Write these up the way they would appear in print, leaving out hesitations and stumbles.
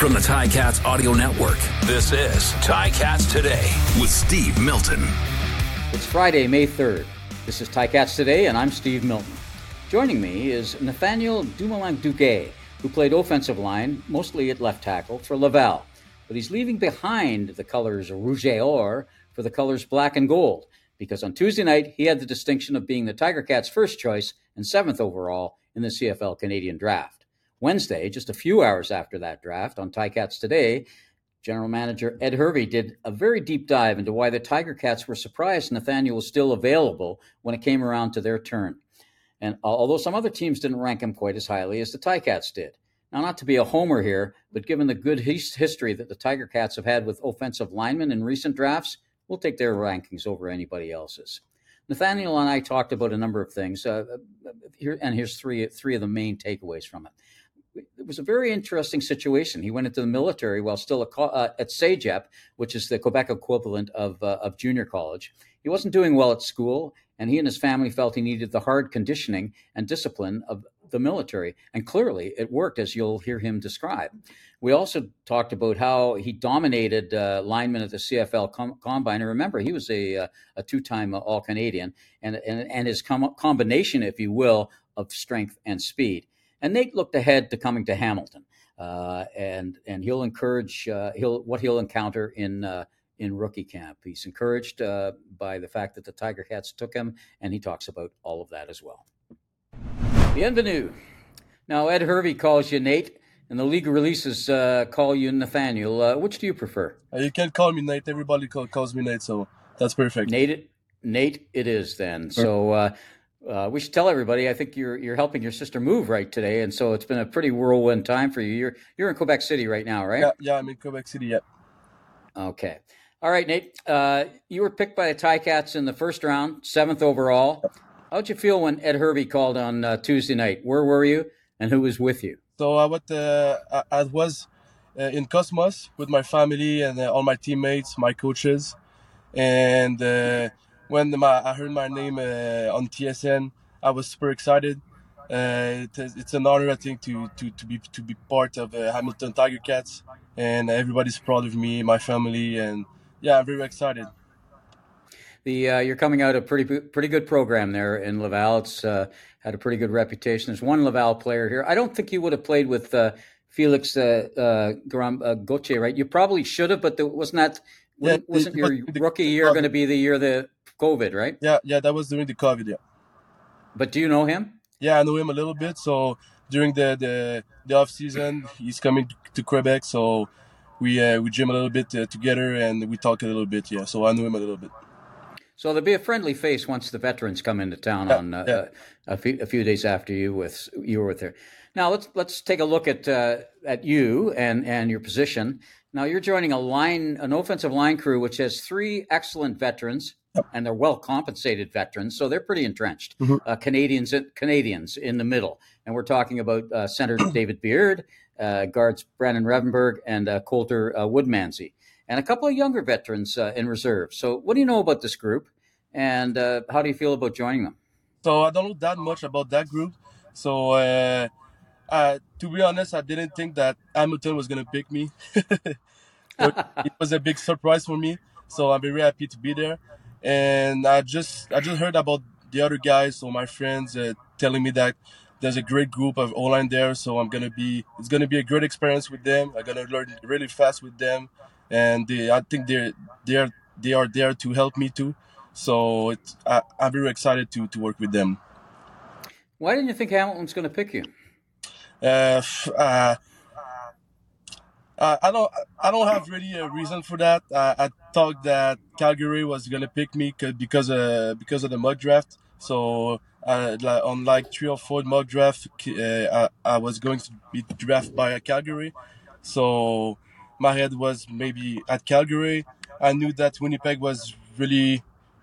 From the Ticats Audio Network, this is Ticats Today with Steve Milton. It's Friday, May 3rd. This is Ticats Today, and I'm Steve Milton. Joining me is Nathaniel Dumoulin-Duguay, who played offensive line, mostly at left tackle, for Laval. But he's leaving behind the colors rouge et or for the colors black and gold, because on Tuesday night, he had the distinction of being the Tiger Cats' first choice and 7th overall in the CFL Canadian Draft. Wednesday, just a few hours after that draft, on Ticats Today, General Manager Ed Hervey did a very deep dive into why the Tiger Cats were surprised Nathaniel was still available when it came around to their turn. And although some other teams didn't rank him quite as highly as the Ticats did. Now, not to be a homer here, but given the good history that the Tiger Cats have had with offensive linemen in recent drafts, we'll take their rankings over anybody else's. Nathaniel and I talked about a number of things, here's three of the main takeaways from it. It was a very interesting situation. He went into the military while still at CEGEP, which is the Quebec equivalent of junior college. He wasn't doing well at school, and he and his family felt he needed the hard conditioning and discipline of the military. And clearly it worked, as you'll hear him describe. We also talked about how he dominated linemen at the CFL Combine. And remember, he was a two-time All-Canadian, and his combination, if you will, of strength and speed. And Nate looked ahead to coming to Hamilton, and he'll encourage what he'll encounter in rookie camp. He's encouraged by the fact that the Tiger Cats took him, and he talks about all of that as well. Bienvenue. Now, Ed Hervey calls you Nate, and the league releases call you Nathaniel. Which do you prefer? You can't call me Nate. Everybody calls me Nate, so that's perfect. Nate it is then. So. We should tell everybody. I think you're helping your sister move right today, and so it's been a pretty whirlwind time for you. You're in Quebec City right now, right? Yeah, I'm in Quebec City. Yeah. Okay. All right, Nate. You were picked by the Ticats in the first round, 7th overall. How'd you feel when Ed Hervey called on Tuesday night? Where were you, and who was with you? So I was in Cosmos with my family and all my teammates, my coaches, and. When I heard my name on TSN, I was super excited. It's an honor, I think, to be part of Hamilton Tiger Cats, and everybody's proud of me, my family, and yeah, I'm very excited. You're coming out a pretty good program there in Laval. It's had a pretty good reputation. There's one Laval player here. I don't think you would have played with Felix Gauthier, right? You probably should have, but wasn't your rookie year going to be the year the COVID, right? Yeah, that was during the COVID, yeah. But do you know him? Yeah, I know him a little bit. So during the off season, he's coming to Quebec, so we gym a little bit together and we talk a little bit. Yeah, so I know him a little bit. So there'll be a friendly face once the veterans come into town a few days after you were with her. Now let's take a look at you and your position. Now you're joining an offensive line crew which has 3 excellent veterans. And they're well-compensated veterans, so they're pretty entrenched. Mm-hmm. Canadians in the middle. And we're talking about center David Beard, guards Brandon Revenberg, and Coulter Woodmansey. And a couple of younger veterans in reserve. So what do you know about this group, and how do you feel about joining them? So I don't know that much about that group. So to be honest, I didn't think that Hamilton was going to pick me. It was a big surprise for me, so I'm very happy to be there. And I just heard about the other guys, so my friends telling me that there's a great group of O-line there, so it's gonna be a great experience with them. I'm gonna learn really fast with them, and I think they are there to help me too. So I'm very excited to work with them. Why didn't you think Hamilton's going to pick you? I don't have really a reason for that. I thought that Calgary was gonna pick me because of the mock draft. So on like 3 or 4 mock draft, I was going to be drafted by Calgary. So my head was maybe at Calgary. I knew that Winnipeg was really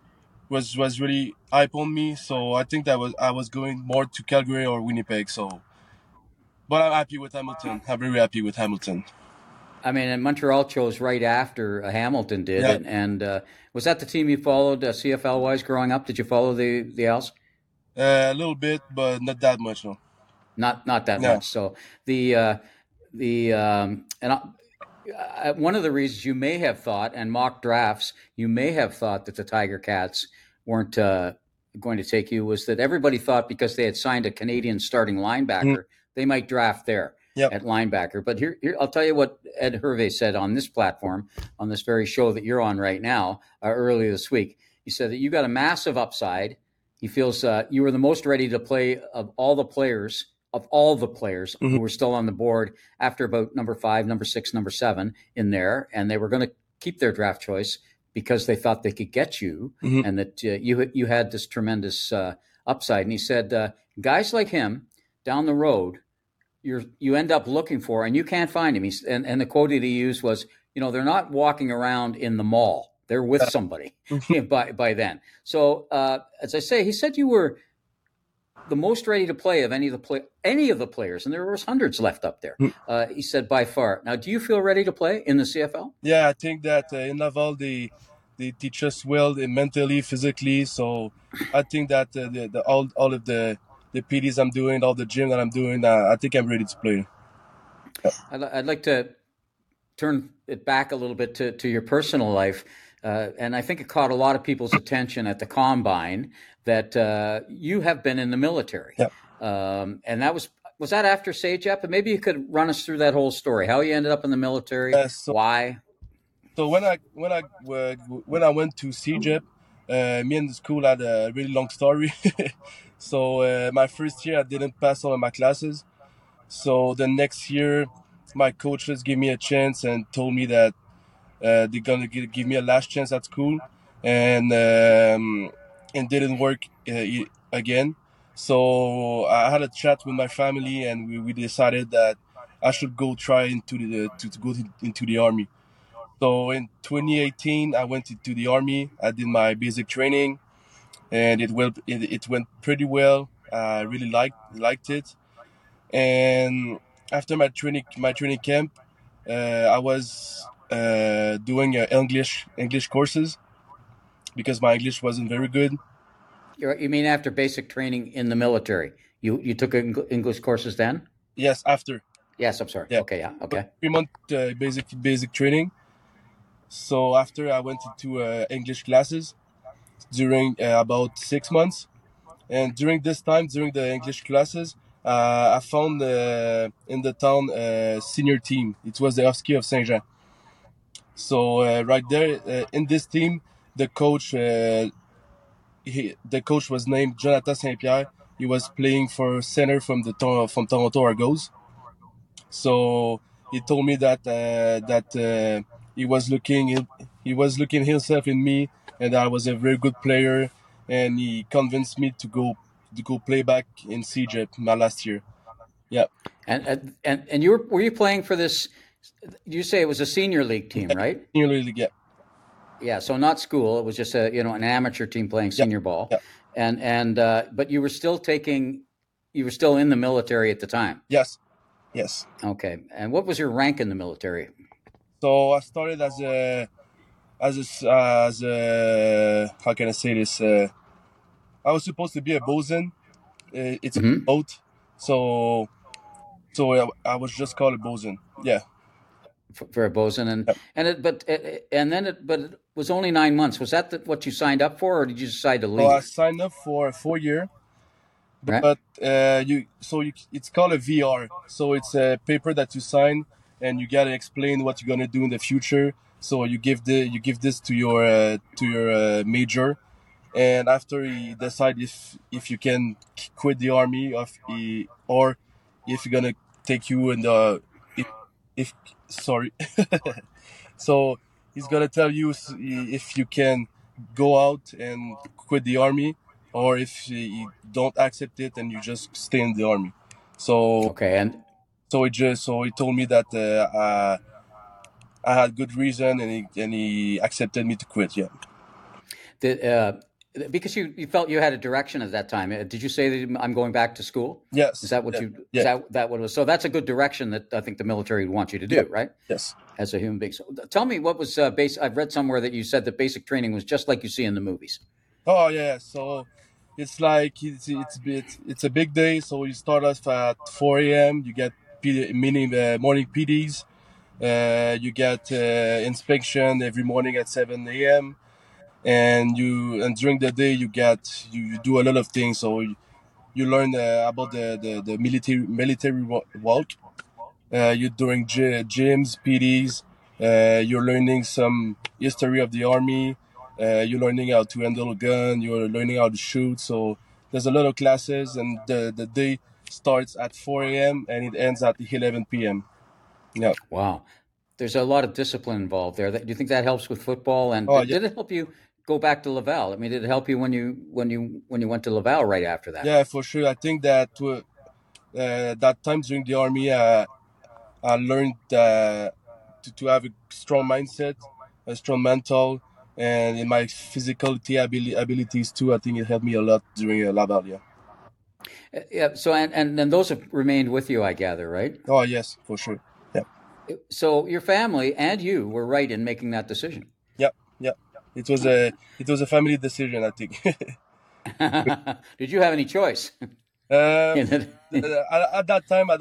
hype on me. So I think that I was going more to Calgary or Winnipeg. So, but I'm happy with Hamilton. I'm very happy with Hamilton. I mean, and Montreal chose right after Hamilton did. Yeah. And was that the team you followed CFL-wise growing up? Did you follow the Owls? A little bit, but not that much, no. Not that much. So the one of the reasons you may have thought, and mock drafts, you may have thought that the Tiger Cats weren't going to take you, was that everybody thought because they had signed a Canadian starting linebacker, they might draft there at linebacker. But here, I'll tell you what Ed Hervé said on this platform, on this very show that you're on right now, earlier this week. He said that you got a massive upside. He feels you were the most ready to play of all the players who were still on the board after about number 5, number 6, number 7 in there, and they were going to keep their draft choice because they thought they could get you, and that you had this tremendous upside. And he said, guys like him down the road, you end up looking for, and you can't find him. And the quote that he used was, they're not walking around in the mall. They're with somebody by then. So as I say, he said you were the most ready to play of any of the players, and there was hundreds left up there. He said by far. Now, do you feel ready to play in the CFL? Yeah, I think that in Laval they teach us well mentally, physically. So I think that all of the PDs I'm doing, all the gym that I'm doing, I think I'm ready to play. Yeah. I'd like to turn it back a little bit to your personal life. And I think it caught a lot of people's attention at the Combine that you have been in the military. Yeah. And that was that after CEGEP? And maybe you could run us through that whole story, how you ended up in the military, why? So when I went to CEGEP, me and the school had a really long story. So my first year I didn't pass all of my classes. So the next year my coaches gave me a chance and told me that they're gonna give me a last chance at school, and didn't work again. So I had a chat with my family, and we decided that I should go try into the army. So in 2018, I went into the army. I did my basic training, and it went pretty well. I really liked it, and after my training camp, I was doing English courses because my English wasn't very good. You mean after basic training in the military? You took English courses then? Yes, after. Yes, I'm sorry. Yeah. Okay, yeah, okay. 3-month basic training. So after I went into English classes during about 6 months, and during the English classes, I found in the town a senior team. It was the Husky of Saint-Jean. So right there in this team, the coach was named Jonathan Saint-Pierre. He was playing for center from Toronto Argos. So he told me that he was looking himself in me, and I was a very good player, and he convinced me to go play back in CEGEP my last year. Yeah. And were you playing for this? You say it was a senior league team, right? Senior league, yeah. Yeah, so not school. It was just an amateur team playing senior ball. Yeah. And but you were still in the military at the time. Yes. Okay. And what was your rank in the military? So I started as a how can I say this? I was supposed to be a bosun. It's a boat. So I was just called a bosun. Yeah. For a bosun, but it was only 9 months. Was that what you signed up for, or did you decide to leave? Well, I signed up for a 4-year, but it's called a VR. So it's a paper that you sign, and you gotta explain what you're gonna do in the future. So you give this to your major, and after he decide if you can quit the army, or if you're gonna take you in the sorry. So he's gonna tell you if you can go out and quit the army, or if you don't accept it and you just stay in the army. So okay, and so he told me that I had good reason, and he accepted me to quit. Yeah. Because you felt you had a direction at that time. Did you say that I'm going back to school? Yes. Is that what you? Yeah. Is that what it was? So that's a good direction that I think the military would want you to do, right? Yes. As a human being. So tell me, what was basic? I've read somewhere that you said that basic training was just like you see in the movies. Oh yeah. So it's like it's a big day. So you start off at 4 a.m. You get morning PDs. You get inspection every morning at 7 a.m. and during the day you do a lot of things. So you learn about the military walk. You're doing gyms, PDs. You're learning some history of the army. You're learning how to handle a gun. You're learning how to shoot. So there's a lot of classes, and the day starts at 4 a.m. and it ends at 11 p.m. Yeah. Wow. There's a lot of discipline involved there. Do you think that helps with football? And Oh, yeah. did it help you go back to Laval? I mean, did it help you when you went to Laval right after that? Yeah, for sure. I think that that time during the army, I learned to have a strong mindset, a strong mental, and in my physicality abilities too. I think it helped me a lot during Laval. Yeah. Yeah. So and those have remained with you, I gather, right? Oh yes, for sure. Yeah. So your family and you were right in making that decision. Yeah. Yeah. It was a family decision, I think. Did you have any choice? At that time,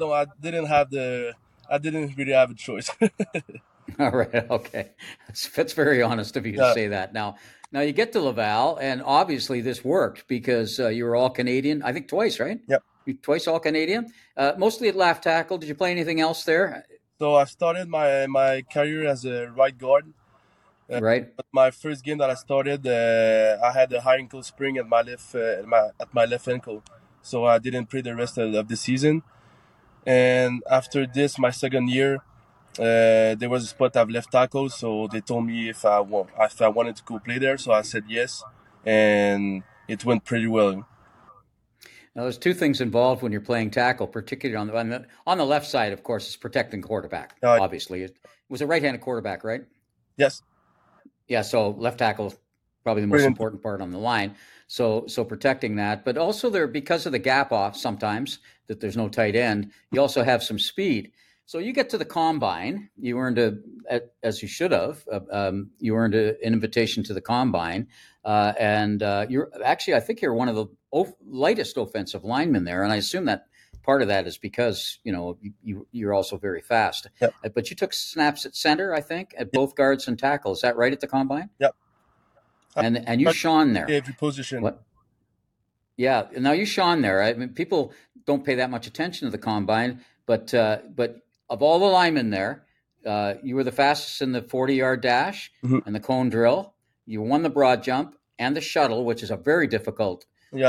I didn't really have a choice. All right. Okay. That's very honest of you to say that. Now you get to Laval, and obviously this worked because you were all Canadian. I think twice, right? Yep. Twice all Canadian. Mostly at left tackle. Did you play anything else there? So I started my career as a right guard. Right. But my first game that I started, I had a high ankle sprain at my left ankle, so I didn't play the rest of the season. And after this, my second year, there was a spot at left tackle, so they told me if I wanted to go play there. So I said yes, and it went pretty well. Now, there's two things involved when you're playing tackle, particularly on the left side. Of course, is protecting quarterback. Obviously, it was a right-handed quarterback, right? Yes. Yeah. So left tackle, probably the most important part on the line. So protecting that, but also because of the gap off sometimes that there's no tight end, you also have some speed. So you get to the combine, you earned as you should have, you earned an invitation to the combine, and you're actually, I think you're one of the lightest offensive linemen there, and I assume that part of that is because you're also very fast. Yep. But you took snaps at center, I think, at both guards and tackle. Is that right at the combine? Yep. And you shone there. Every position. What? Yeah. Now you shone there. I mean, people don't pay that much attention to the combine, but of all the linemen there, you were the fastest in the 40-yard dash and the cone drill. You won the broad jump and the shuttle, which is a very difficult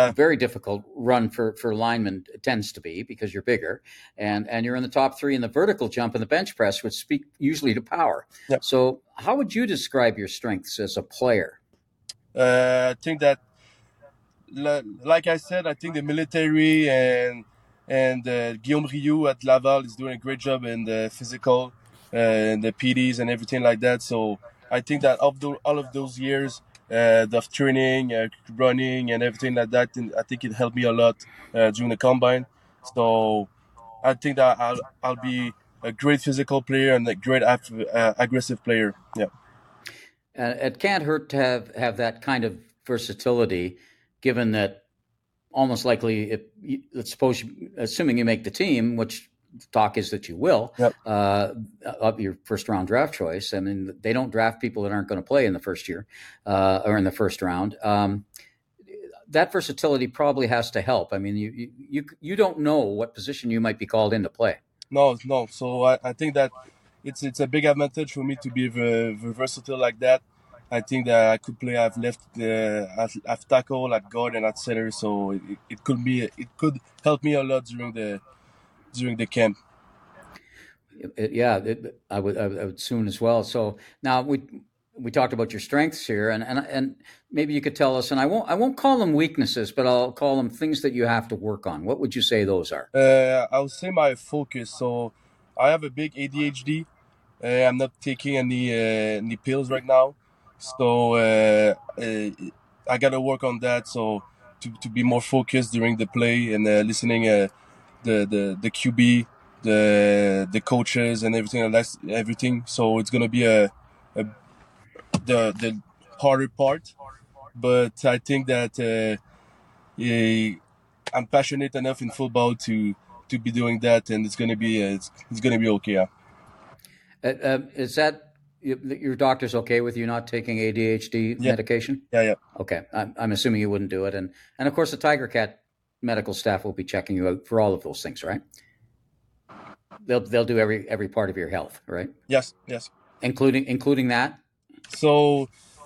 run for linemen. It tends to be because you're bigger, and you're in the top 3 in the vertical jump and the bench press, which speak usually to power. Yep. So how would you describe your strengths as a player? I think that, like I said, I think the military and Guillaume Rioux at Laval is doing a great job in the physical, and the PDs and everything like that. So I think that all of those years of training, running, and everything like that, I think it helped me a lot during the combine. So I think that I'll be a great physical player and a great aggressive player. Yeah. It can't hurt to have that kind of versatility, given that almost likely, let's suppose, assuming you make the team, which talk is that you will, Yep. Of your first round draft choice. I mean, they don't draft people that aren't going to play in the first year or in the first round. That versatility probably has to help. I mean, you don't know what position you might be called in to play. No. So I think that it's a big advantage for me to be versatile like that. I think that I could play at left, at tackle, at guard, and at center. So it could help me a lot during the camp. I would soon as well. So now we talked about your strengths here, and maybe you could tell us. And I won't call them weaknesses, but I'll call them things that you have to work on. What would you say those are? I would say my focus. So I have a big ADHD. I'm not taking any pills right now. So I gotta work on that. So to be more focused during the play and listening the QB, the coaches and everything. So it's gonna be the harder part. But I think that I'm passionate enough in football to to be doing that, and it's gonna be okay. Yeah. Is that your doctor's okay with you not taking ADHD medication? Yeah. Okay, I'm assuming you wouldn't do it, and of course the Tiger Cat medical staff will be checking you out for all of those things, right? They'll do every part of your health, right? Yes, including that. So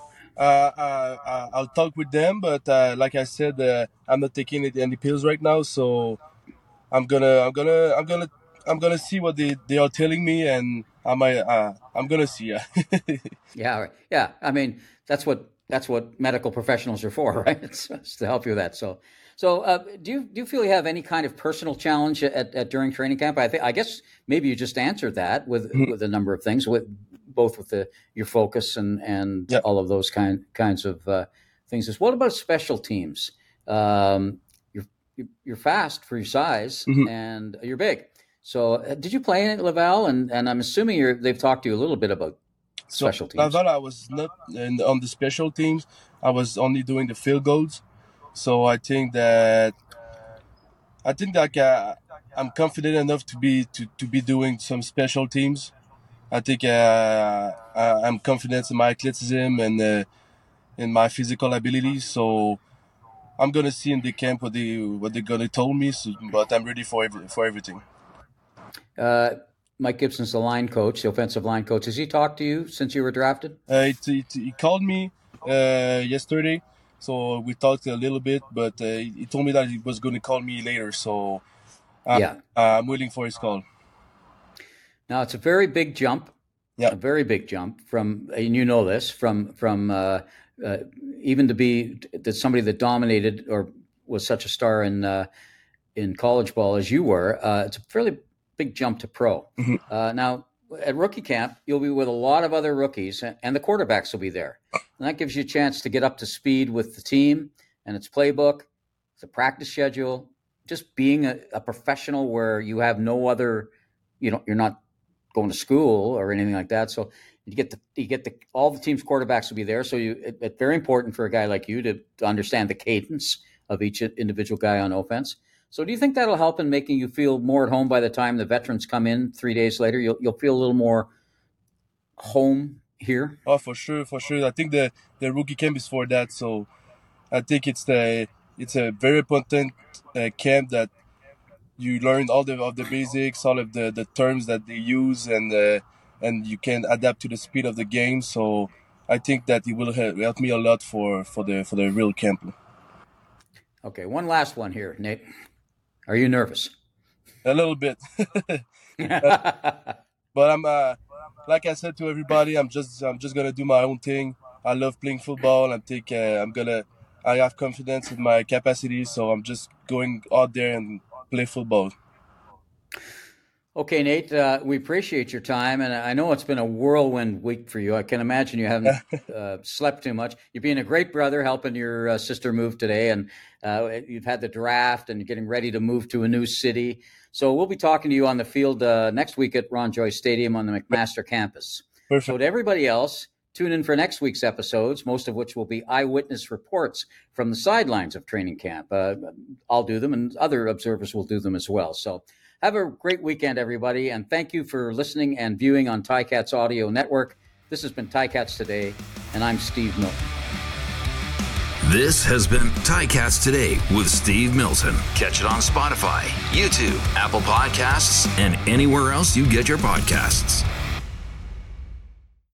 I'll talk with them, but like I said, I'm not taking any pills right now, so I'm gonna see what they are telling me, and I'm gonna see. Yeah. I mean, that's what medical professionals are for, right? It's to help you with that. So do you feel you have any kind of personal challenge at during training camp? I guess maybe you just answered that with a number of things, with your focus and all of those kinds of things. What about special teams? You're fast for your size, and you're big. So did you play at Laval? And I'm assuming they've talked to you a little bit about special teams. Laval, I was not on the special teams. I was only doing the field goals. So I think that I'm confident enough to be doing some special teams. I think I'm confident in my athleticism and in my physical abilities. So I'm gonna see in the camp what they're gonna tell me. But I'm ready for everything. Mike Gibson's the line coach, the offensive line coach. Has he talked to you since you were drafted? He called me yesterday. So we talked a little bit, but he told me that he was going to call me later. So I'm waiting for his call. Now, it's a very big jump. Yeah. A very big jump from, and you know this, from even to be somebody that dominated or was such a star in college ball as you were. It's a fairly big jump to pro. Now, at rookie camp, you'll be with a lot of other rookies, and the quarterbacks will be there. And that gives you a chance to get up to speed with the team and its playbook, the practice schedule, just being a professional where you have no other, you're not going to school or anything like that. So all the team's quarterbacks will be there. So it's very important for a guy like you to understand the cadence of each individual guy on offense. So do you think that'll help in making you feel more at home by the time the veterans come in 3 days later? You'll feel a little more home here? Oh, for sure. I think the rookie camp is for that. So I think it's a very important camp that you learn all of the basics, all of the terms that they use, and you can adapt to the speed of the game. So I think that it will help me a lot for the real camp. Okay, one last one here, Nate. Are you nervous? A little bit. But I'm like I said to everybody, I'm just gonna do my own thing. I love playing football. I have confidence in my capacity, so I'm just going out there and play football. Okay, Nate, we appreciate your time, and I know it's been a whirlwind week for you. I can imagine you haven't slept too much. You're being a great brother, helping your sister move today, and you've had the draft, and you're getting ready to move to a new city. So we'll be talking to you on the field next week at Ron Joyce Stadium on the McMaster campus. Perfect. So to everybody else, tune in for next week's episodes, most of which will be eyewitness reports from the sidelines of training camp. I'll do them, and other observers will do them as well. So have a great weekend, everybody, and thank you for listening and viewing on Ticats Audio Network. This has been Ticats Today, and I'm Steve Milton. This has been Ticats Today with Steve Milton. Catch it on Spotify, YouTube, Apple Podcasts, and anywhere else you get your podcasts.